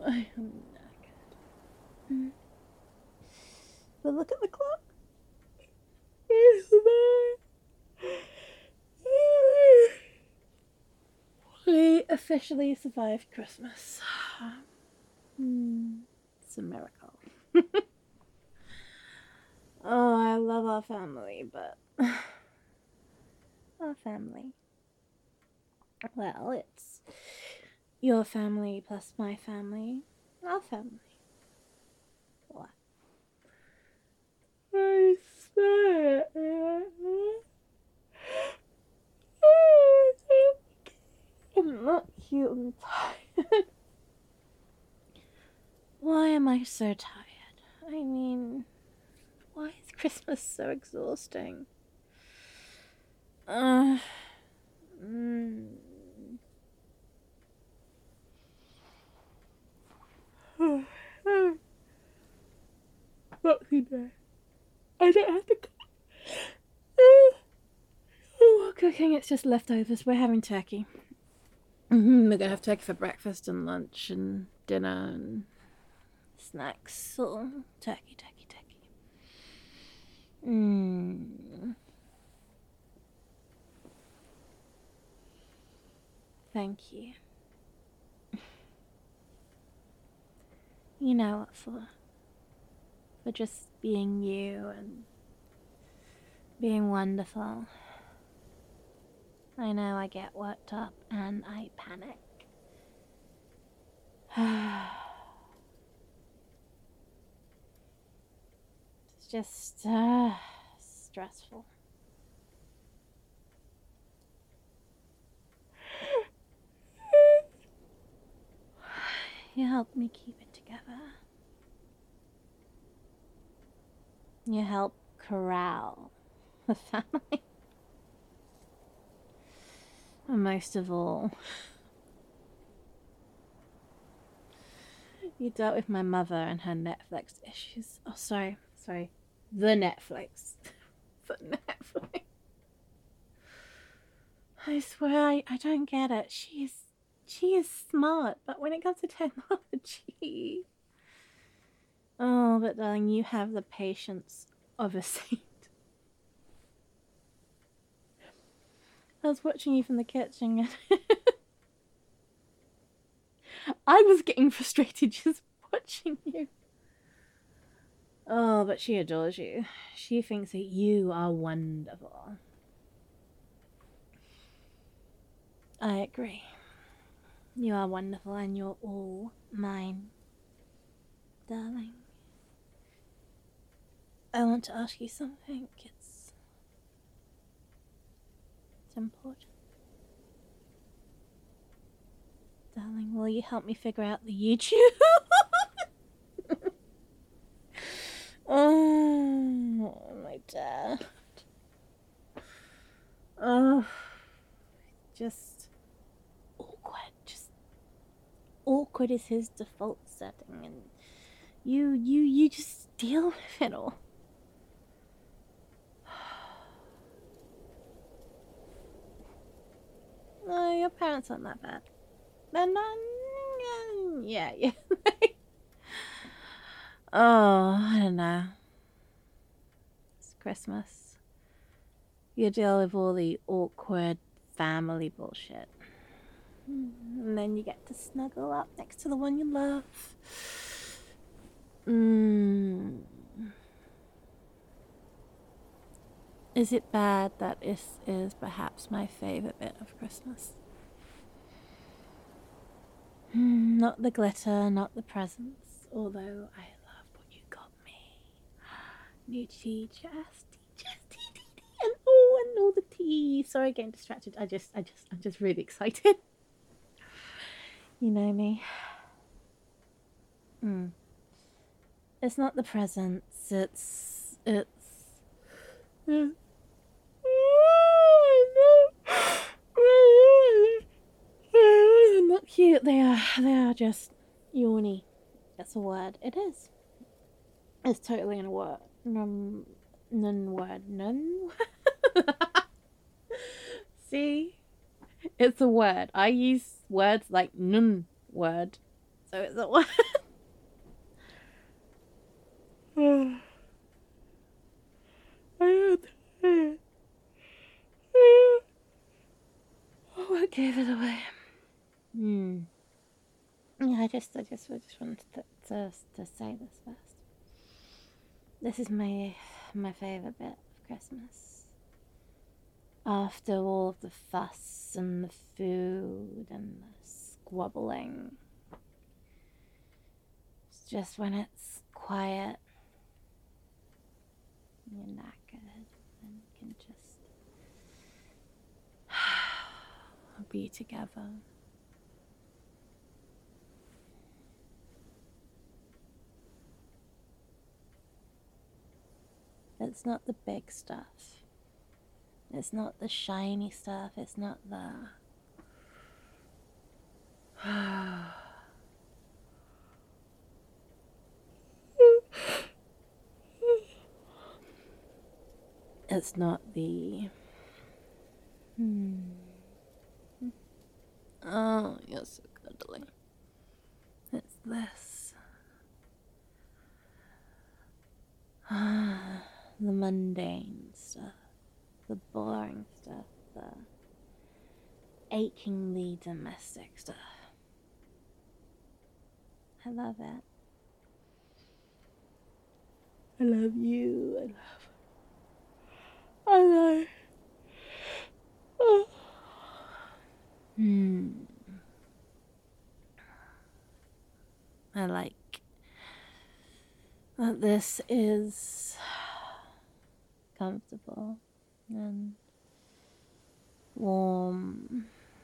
I am knackered. But look at the clock. We officially survived Christmas. It's a miracle. Oh, I love our family, but our family. Well, it's your family plus my family. Our family. What? I swear. I'm not cute, I'm tired. Why am I so tired? I mean, why is Christmas so exhausting? Boxing Day. I don't have to cook. Oh, cooking, it's just leftovers. We're having turkey. We're gonna have turkey for breakfast and lunch and dinner and snacks. So, turkey. Thank you. You know what for just being you and being wonderful. I know I get worked up and I panic. It's just stressful. You help me keep it together. You help corral the family. And most of all, you dealt with my mother and her Netflix issues. Oh, sorry. The Netflix. The Netflix. I swear, I don't get it. She is smart, but when it comes to technology... Oh, but darling, you have the patience of a saint. I was watching you from the kitchen and I was getting frustrated just watching you. Oh, but she adores you. She thinks that you are wonderful. I agree. You are wonderful and you're all mine, darling. I want to ask you something. It's important. Darling, will you help me figure out the YouTube? Oh, my dad. Oh, just awkward. Just awkward is his default setting, and you just deal with it all. No, your parents aren't that bad. They're not. Yeah. Oh, I don't know. It's Christmas. You deal with all the awkward family bullshit. And then you get to snuggle up next to the one you love. Is it bad that this is perhaps my favourite bit of Christmas? Not the glitter, not the presents, although I love what you got me. New tea, just tea, and all the tea. Sorry, getting distracted. I'm just really excited. You know me. It's not the presents. It's. Not cute. They are just yawny. That's a word. It is. It's totally a word. None word. See? It's a word. I use words like nun word so it's not one. I am tired. Oh, I gave it away. Yeah, I just wanted to say this first. This is my favorite bit of Christmas. After all of the fuss and the food and the squabbling, it's just when it's quiet, you're knackered, and you can just be together. It's not the big stuff. It's not the shiny stuff. It's not the... It's not the... Oh, you're so cuddly. It's this. The mundane stuff. The boring stuff. The achingly domestic stuff. I love it. I love you. I love... Oh. I like that this is comfortable and warm.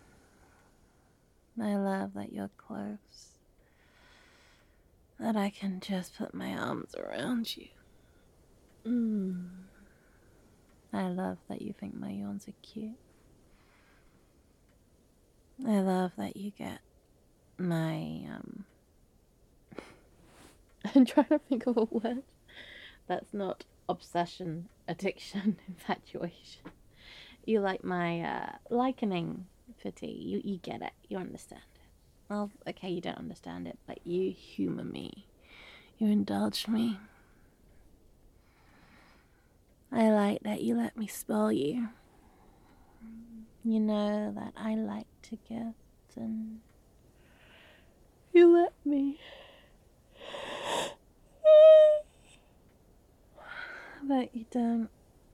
I love that you're close. That I can just put my arms around you. I love that you think my yawns are cute. I love that you get my, I'm trying to think of a word that's not obsession, addiction, infatuation. You like my, likening for tea. You get it. You understand it. Well, okay, you don't understand it, but you humor me. You indulge me. I like that you let me spoil you. You know that I like to gift, and you let me. But you don't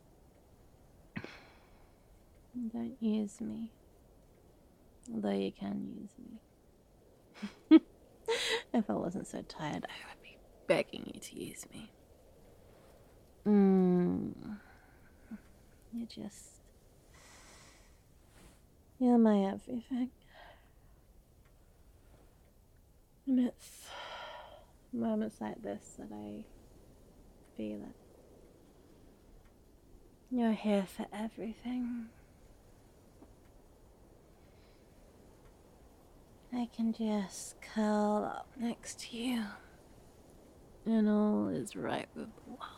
use me. Although you can use me. If I wasn't so tired, I would be begging you to use me. You're my everything. And it's moments like this that I feel it. You're here for everything. I can just curl up next to you, and all is right with the world.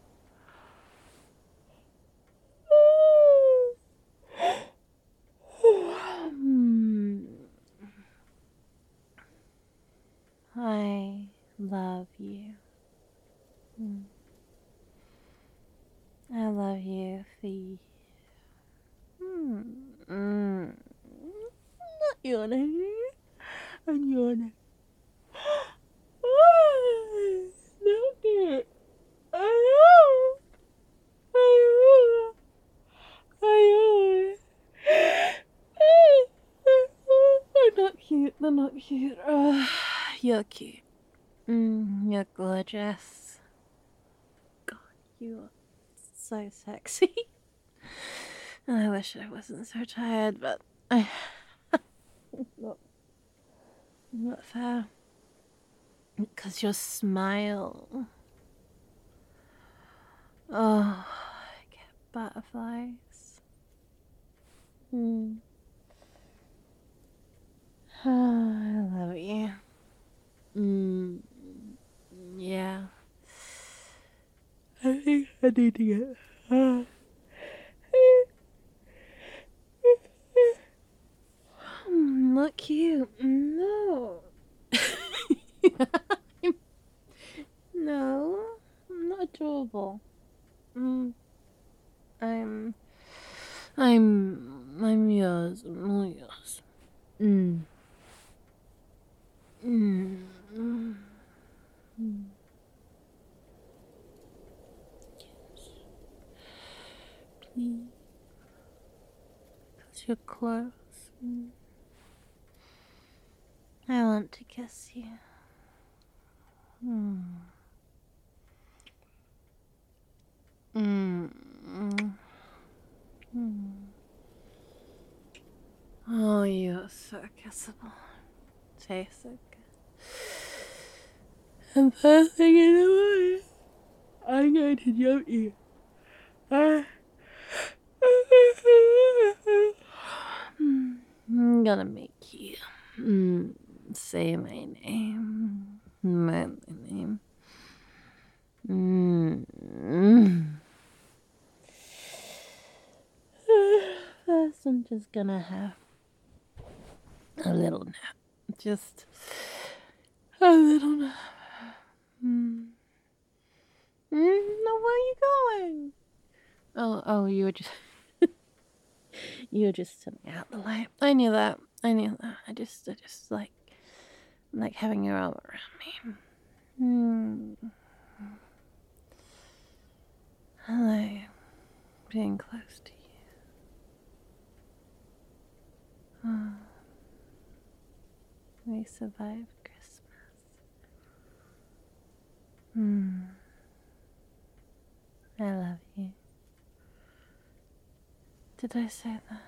I love you. I love you for you. Not yawning. I'm yawning. Not it. I know. They're not cute. They're not cute. You're cute. You're gorgeous. God, you are so sexy. I wish I wasn't so tired, but not fair. Because your smile. Oh, I get butterflies. I love you. Yeah. I think I need to get... Not cute. No. adorable. Mm. I'm I'm yours, I'm all yours. Mm. Mm. Mm. Mm. Yes. Please. Because you're close. Mm. I want to kiss you. Mm. Mm. Mm. Mm. Oh, you're so kissable. Tastes so good. And first thing in the morning, I'm going to jump you. I'm gonna make you say my name. My name. First, I'm just gonna have a little nap. Just a little nap. No, where are you going? Oh, you were just you were just sending out the light. I knew that. I just like having your arm around me. I like being close to you. We survived Christmas. I love you. Did I say that?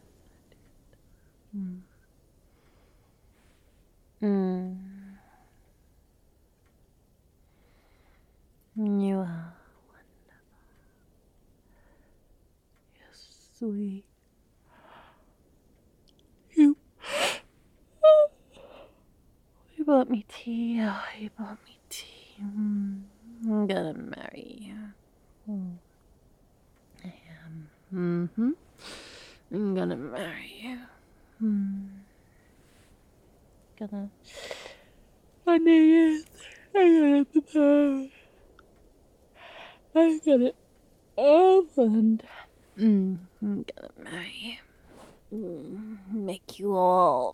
You are wonderful. You're sweet. You. You bought me tea. Oh, you bought me tea. I'm gonna marry you. I am. I'm gonna marry you. Gonna. On New Year's, I'm gonna propose. I got it all planned. I'm gonna marry you. Make you all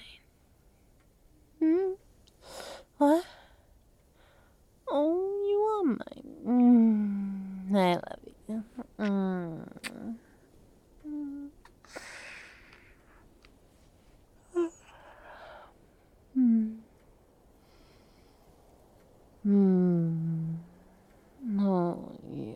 mine. What? Oh, you are mine. I love you. Oh, you.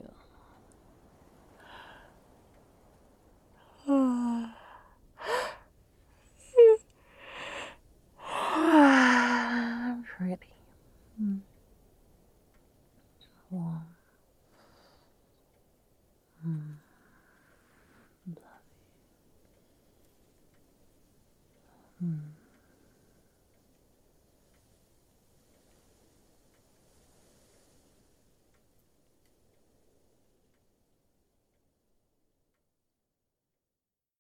Pretty. Warm. Love you.